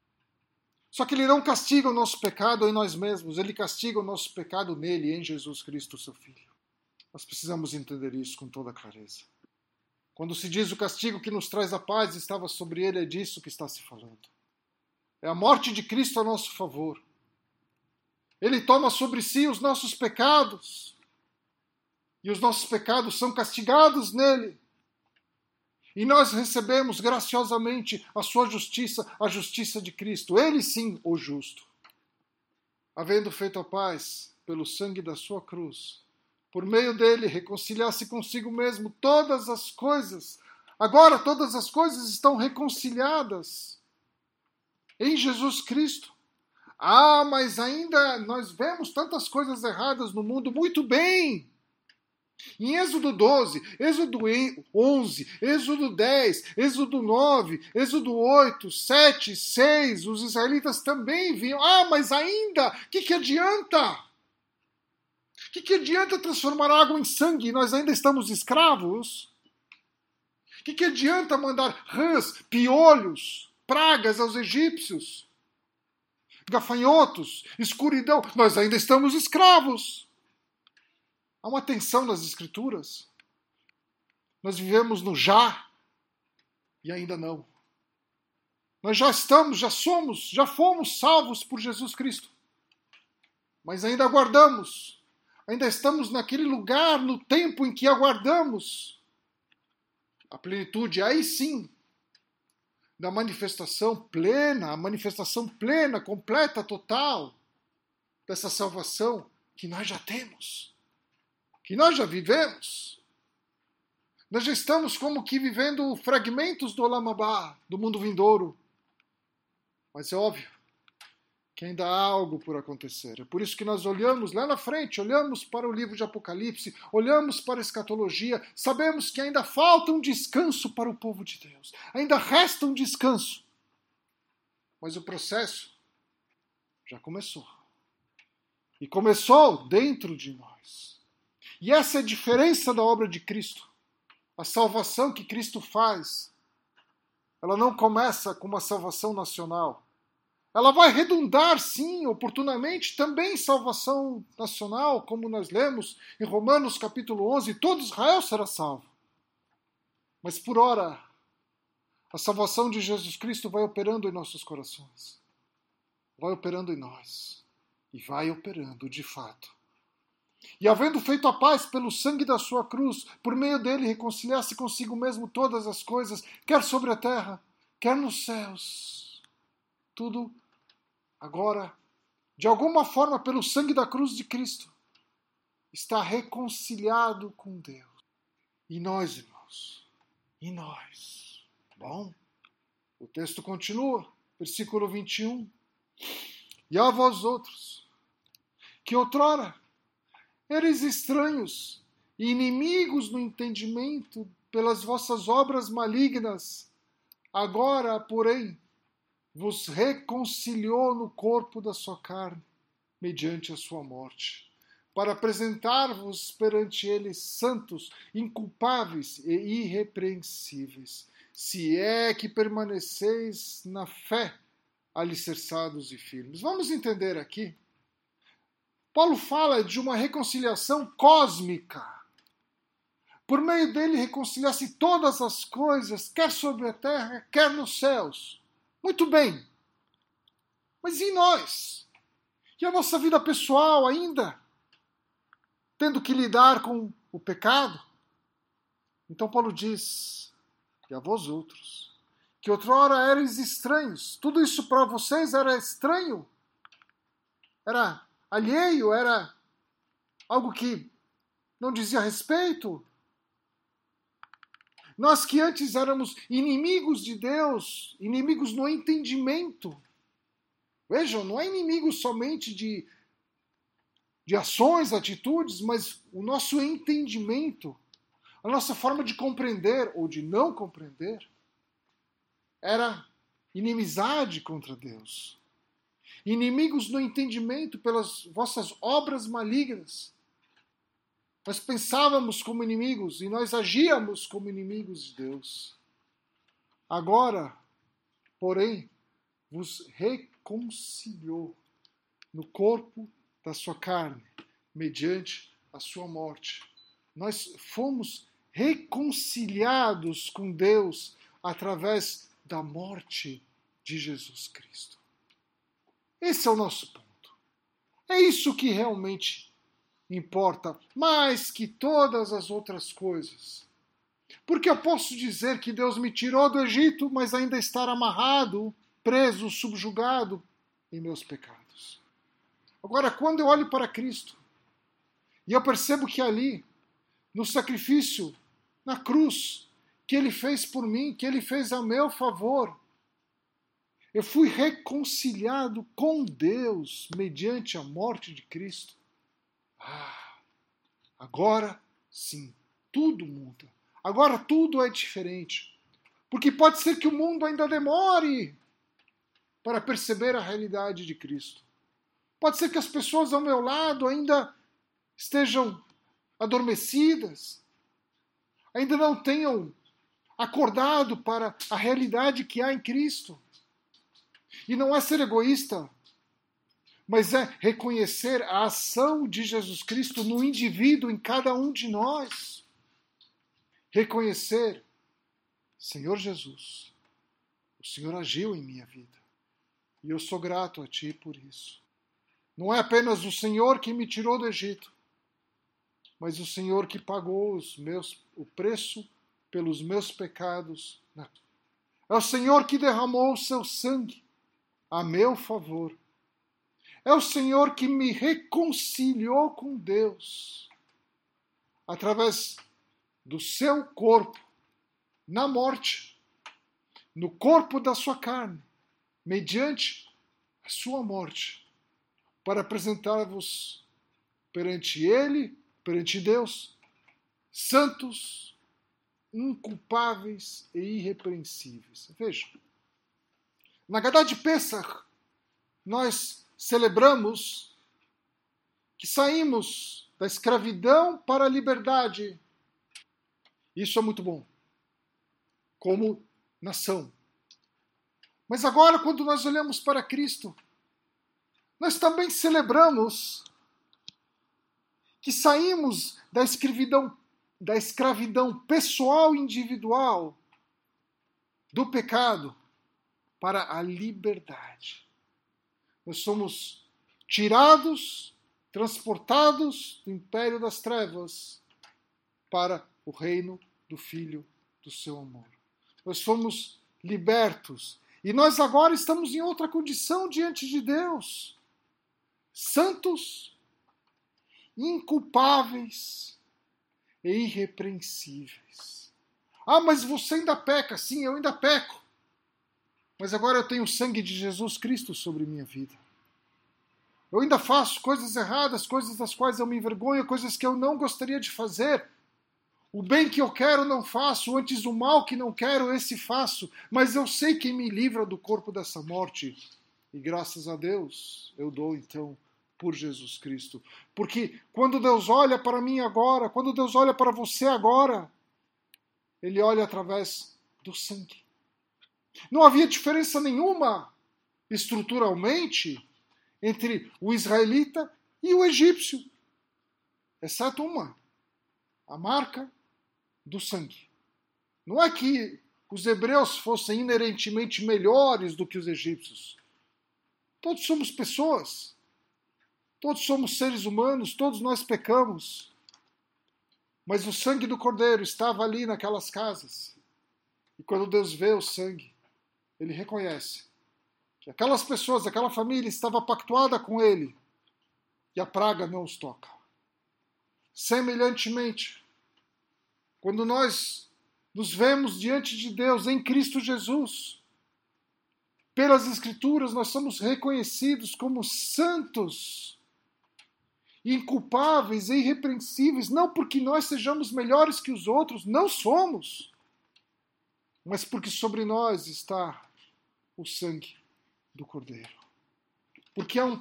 Só que Ele não castiga o nosso pecado em nós mesmos. Ele castiga o nosso pecado nele, em Jesus Cristo, seu Filho. Nós precisamos entender isso com toda clareza. Quando se diz o castigo que nos traz a paz estava sobre Ele, é disso que está se falando. É a morte de Cristo a nosso favor. Ele toma sobre si os nossos pecados. E os nossos pecados são castigados nele. E nós recebemos graciosamente a sua justiça, a justiça de Cristo. Ele sim, o justo. Havendo feito a paz pelo sangue da sua cruz, por meio dele reconciliar-se consigo mesmo todas as coisas. Agora todas as coisas estão reconciliadas em Jesus Cristo. Ah, mas ainda nós vemos tantas coisas erradas no mundo. Muito bem! Em Êxodo 12, Êxodo 11, Êxodo 10, Êxodo 9, Êxodo 8, 7, 6, os israelitas também viam. Ah, mas ainda, o que adianta? O que adianta transformar água em sangue? Nós ainda estamos escravos? O que adianta mandar rãs, piolhos, pragas aos egípcios? Gafanhotos, escuridão? Nós ainda estamos escravos. Há uma tensão nas Escrituras. Nós vivemos no já e ainda não. Nós já estamos, já fomos salvos por Jesus Cristo. Mas ainda aguardamos. Ainda estamos naquele lugar, no tempo em que aguardamos a plenitude. Aí sim, da manifestação plena, a manifestação plena, completa, total dessa salvação que nós já temos, que nós já vivemos. Nós já estamos como que vivendo fragmentos do Olam Abá, do mundo vindouro. Mas é óbvio que ainda há algo por acontecer. É por isso que nós olhamos lá na frente, olhamos para o livro de Apocalipse, olhamos para a escatologia, sabemos que ainda falta um descanso para o povo de Deus. Ainda resta um descanso. Mas o processo já começou. E começou dentro de nós. E essa é a diferença da obra de Cristo. A salvação que Cristo faz, ela não começa com uma salvação nacional. Ela vai redundar, sim, oportunamente, também em salvação nacional, como nós lemos em Romanos capítulo 11, todo Israel será salvo. Mas por ora, a salvação de Jesus Cristo vai operando em nossos corações. Vai operando em nós. E vai operando de fato. E havendo feito a paz pelo sangue da sua cruz, por meio dele reconciliar-se consigo mesmo todas as coisas, quer sobre a terra, quer nos céus. Tudo agora, de alguma forma, pelo sangue da cruz de Cristo, está reconciliado com Deus. E nós, irmãos? E nós? Bom, o texto continua, versículo 21. E a vós outros, que outrora eres estranhos e inimigos no entendimento pelas vossas obras malignas, agora, porém, vos reconciliou no corpo da sua carne, mediante a sua morte, para apresentar-vos perante ele santos, inculpáveis e irrepreensíveis, se é que permaneceis na fé, alicerçados e firmes. Vamos entender aqui. Paulo fala de uma reconciliação cósmica. Por meio dele reconciliar-se todas as coisas, quer sobre a terra, quer nos céus. Muito bem. Mas e nós? E a nossa vida pessoal ainda? Tendo que lidar com o pecado? Então Paulo diz, e a vós outros, que outrora erais estranhos. Tudo isso para vocês era estranho? Era alheio, era algo que não dizia respeito. Nós que antes éramos inimigos de Deus, inimigos no entendimento. Vejam, não é inimigo somente de ações, atitudes, mas o nosso entendimento, a nossa forma de compreender ou de não compreender, era inimizade contra Deus. Inimigos no entendimento pelas vossas obras malignas. Nós pensávamos como inimigos e nós agíamos como inimigos de Deus. Agora, porém, vos reconciliou no corpo da sua carne, mediante a sua morte. Nós fomos reconciliados com Deus através da morte de Jesus Cristo. Esse é o nosso ponto. É isso que realmente importa, mais que todas as outras coisas. Porque eu posso dizer que Deus me tirou do Egito, mas ainda estar amarrado, preso, subjugado em meus pecados. Agora, quando eu olho para Cristo, e eu percebo que ali, no sacrifício, na cruz, que Ele fez por mim, que Ele fez a meu favor, eu fui reconciliado com Deus mediante a morte de Cristo. Agora sim, tudo muda. Agora tudo é diferente. Porque pode ser que o mundo ainda demore para perceber a realidade de Cristo. Pode ser que as pessoas ao meu lado ainda estejam adormecidas, ainda não tenham acordado para a realidade que há em Cristo. E não é ser egoísta, mas é reconhecer a ação de Jesus Cristo no indivíduo, em cada um de nós. Reconhecer, Senhor Jesus, o Senhor agiu em minha vida. E eu sou grato a Ti por isso. Não é apenas o Senhor que me tirou do Egito, mas o Senhor que pagou o preço pelos meus pecados. É o Senhor que derramou o seu sangue a meu favor. É o Senhor que me reconciliou com Deus através do seu corpo na morte, no corpo da sua carne, mediante a sua morte, para apresentar-vos perante Ele, perante Deus, santos, inculpáveis e irrepreensíveis. Veja, na Haggadah de Pesach, nós celebramos que saímos da escravidão para a liberdade. Isso é muito bom, como nação. Mas agora, quando nós olhamos para Cristo, nós também celebramos que saímos da escravidão pessoal e individual, do pecado, para a liberdade. Nós somos tirados, transportados do império das trevas para o reino do Filho do seu amor. Nós fomos libertos. E nós agora estamos em outra condição diante de Deus. Santos, inculpáveis e irrepreensíveis. Ah, mas você ainda peca. Sim, eu ainda peco. Mas agora eu tenho o sangue de Jesus Cristo sobre minha vida. Eu ainda faço coisas erradas, coisas das quais eu me envergonho, coisas que eu não gostaria de fazer. O bem que eu quero não faço, antes o mal que não quero, esse faço. Mas eu sei quem me livra do corpo dessa morte. E graças a Deus, eu dou então por Jesus Cristo. Porque quando Deus olha para mim agora, quando Deus olha para você agora, Ele olha através do sangue. Não havia diferença nenhuma, estruturalmente, entre o israelita e o egípcio, exceto uma, a marca do sangue. Não é que os hebreus fossem inerentemente melhores do que os egípcios. Todos somos pessoas, todos somos seres humanos, todos nós pecamos. Mas o sangue do Cordeiro estava ali naquelas casas. E quando Deus vê o sangue, Ele reconhece que aquelas pessoas, aquela família estava pactuada com Ele e a praga não os toca. Semelhantemente, quando nós nos vemos diante de Deus em Cristo Jesus, pelas Escrituras nós somos reconhecidos como santos, inculpáveis e irrepreensíveis, não porque nós sejamos melhores que os outros, não somos, mas porque sobre nós está o sangue do Cordeiro. Porque é um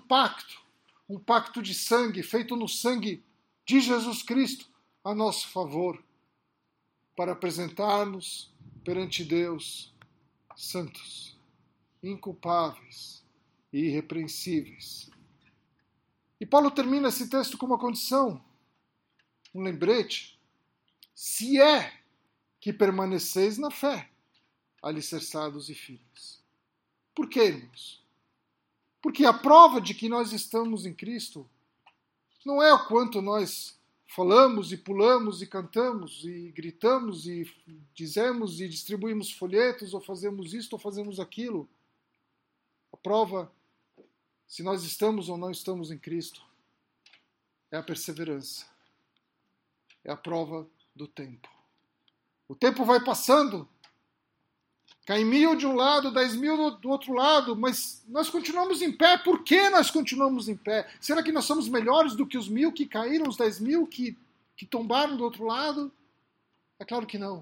pacto de sangue, feito no sangue de Jesus Cristo, a nosso favor, para apresentar-nos perante Deus santos, inculpáveis e irrepreensíveis. E Paulo termina esse texto com uma condição, um lembrete: se é que permaneceis na fé, alicerçados e firmes. Por quê, irmãos? Porque a prova de que nós estamos em Cristo não é o quanto nós falamos e pulamos e cantamos e gritamos e dizemos e distribuímos folhetos ou fazemos isto ou fazemos aquilo. A prova, se nós estamos ou não estamos em Cristo, é a perseverança. É a prova do tempo. O tempo vai passando. Cai 1.000 de um lado, 10.000 do outro lado, mas nós continuamos em pé. Por que nós continuamos em pé? Será que nós somos melhores do que os 1.000 que caíram, os 10.000 que tombaram do outro lado? É claro que não.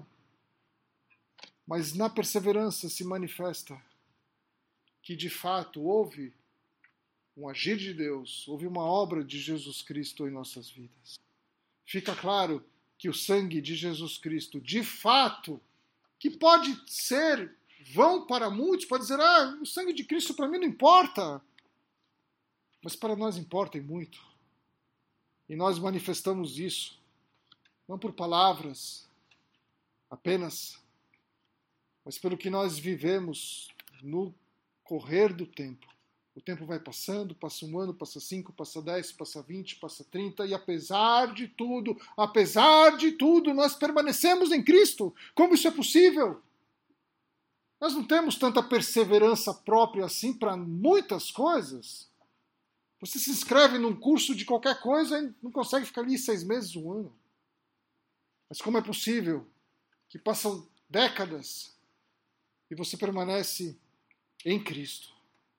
Mas na perseverança se manifesta que de fato houve um agir de Deus, houve uma obra de Jesus Cristo em nossas vidas. Fica claro que o sangue de Jesus Cristo, de fato, que pode ser vão para muitos, pode dizer, o sangue de Cristo para mim não importa. Mas para nós importa e muito. E nós manifestamos isso, não por palavras apenas, mas pelo que nós vivemos no correr do tempo. O tempo vai passando, passa 1 ano, passa 5, passa 10, passa 20, passa 30, e apesar de tudo, nós permanecemos em Cristo. Como isso é possível? Nós não temos tanta perseverança própria assim para muitas coisas. Você se inscreve num curso de qualquer coisa e não consegue ficar ali 6 meses, 1 ano. Mas como é possível que passam décadas e você permanece em Cristo?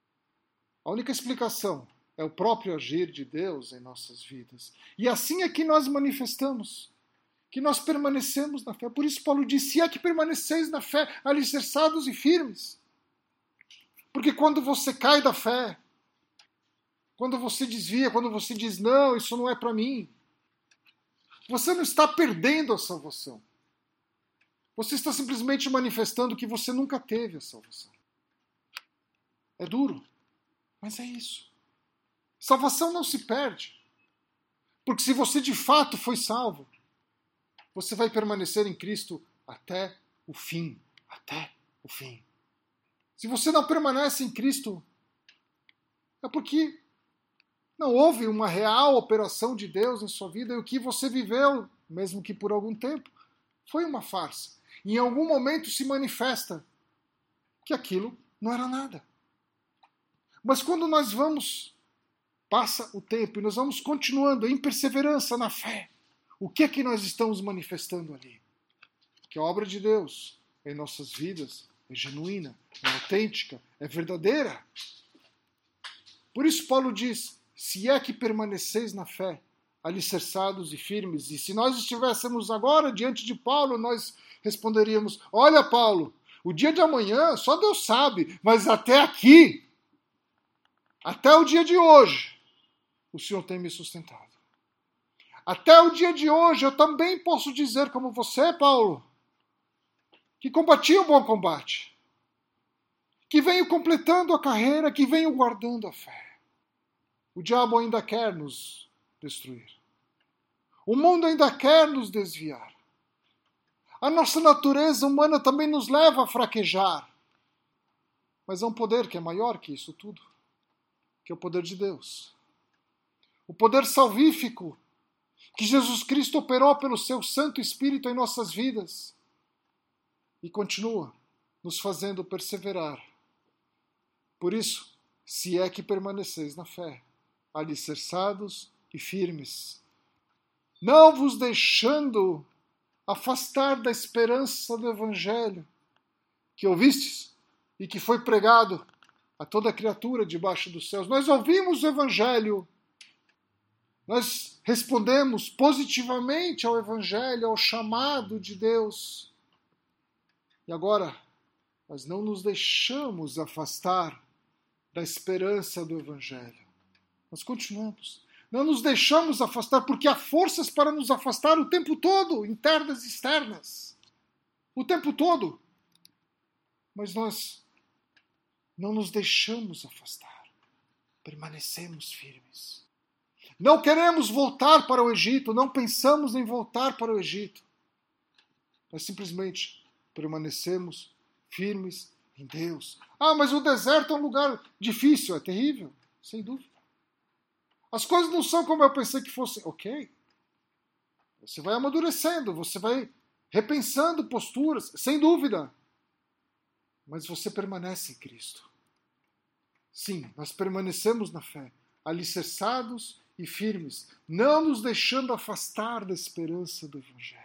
A única explicação é o próprio agir de Deus em nossas vidas. E assim é que nós manifestamos, que nós permanecemos na fé. Por isso Paulo diz, se é que permaneceis na fé, alicerçados e firmes. Porque quando você cai da fé, quando você desvia, quando você diz, não, isso não é para mim, você não está perdendo a salvação. Você está simplesmente manifestando que você nunca teve a salvação. É duro, mas é isso. Salvação não se perde. Porque se você de fato foi salvo, você vai permanecer em Cristo até o fim. Até o fim. Se você não permanece em Cristo, é porque não houve uma real operação de Deus em sua vida e o que você viveu, mesmo que por algum tempo, foi uma farsa. E em algum momento se manifesta que aquilo não era nada. Mas quando nós passa o tempo e nós vamos continuando em perseverança na fé, o que é que nós estamos manifestando ali? Que a obra de Deus em nossas vidas é genuína, é autêntica, é verdadeira. Por isso Paulo diz, se é que permaneceis na fé, alicerçados e firmes, e se nós estivéssemos agora diante de Paulo, nós responderíamos, olha Paulo, o dia de amanhã só Deus sabe, mas até aqui, até o dia de hoje, o Senhor tem me sustentado. Até o dia de hoje eu também posso dizer, como você, Paulo, que combati o bom combate, que venho completando a carreira, que venho guardando a fé. O diabo ainda quer nos destruir. O mundo ainda quer nos desviar. A nossa natureza humana também nos leva a fraquejar. Mas há um poder que é maior que isso tudo, que é o poder de Deus. O poder salvífico que Jesus Cristo operou pelo seu Santo Espírito em nossas vidas e continua nos fazendo perseverar. Por isso, se é que permaneceis na fé, alicerçados e firmes, não vos deixando afastar da esperança do Evangelho que ouvistes e que foi pregado a toda criatura debaixo dos céus. Nós ouvimos o Evangelho, nós respondemos positivamente ao Evangelho, ao chamado de Deus. E agora, nós não nos deixamos afastar da esperança do Evangelho. Nós continuamos. Não nos deixamos afastar, porque há forças para nos afastar o tempo todo, internas e externas. O tempo todo. Mas nós não nos deixamos afastar. Permanecemos firmes. Não queremos voltar para o Egito, não pensamos em voltar para o Egito. Nós simplesmente permanecemos firmes em Deus. Ah, mas o deserto é um lugar difícil, é terrível, sem dúvida. As coisas não são como eu pensei que fossem. Ok. Você vai amadurecendo, você vai repensando posturas, sem dúvida. Mas você permanece em Cristo. Sim, nós permanecemos na fé, alicerçados e firmes, não nos deixando afastar da esperança do Evangelho.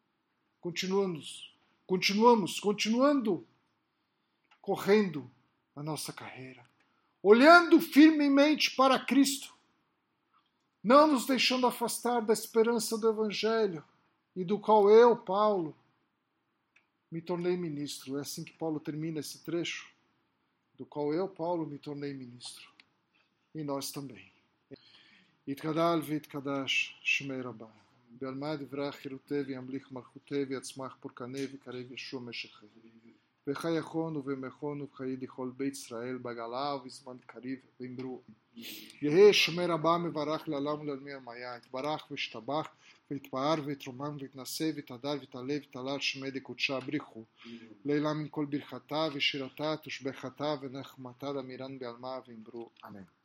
Continuando correndo a nossa carreira, olhando firmemente para Cristo, não nos deixando afastar da esperança do Evangelho, e do qual eu, Paulo, me tornei ministro. É assim que Paulo termina esse trecho, do qual eu, Paulo, me tornei ministro. E nós também. יתגדל ויתקדש שמי רבה. בעלמא דברי חירותי וימליך מלכותי ויצמח פורקני וקרב ישוע משכי. וחייכון ובמכון ובחיי לכל בית ישראל בגלה ובזמן קריב ואמרו. יהא שמי רבה מברך לעולם ולעולמי עלמיה. יתברך וישתבח ויתפאר ויתרומם ויתנשא ויתהדר ויתעלה ויתהלל שמי דקודשה בריחו. לעילם עם כל ברכתה ושירתה תושבחתה ונחמתה דמירן בעלמא ואמרו אמן.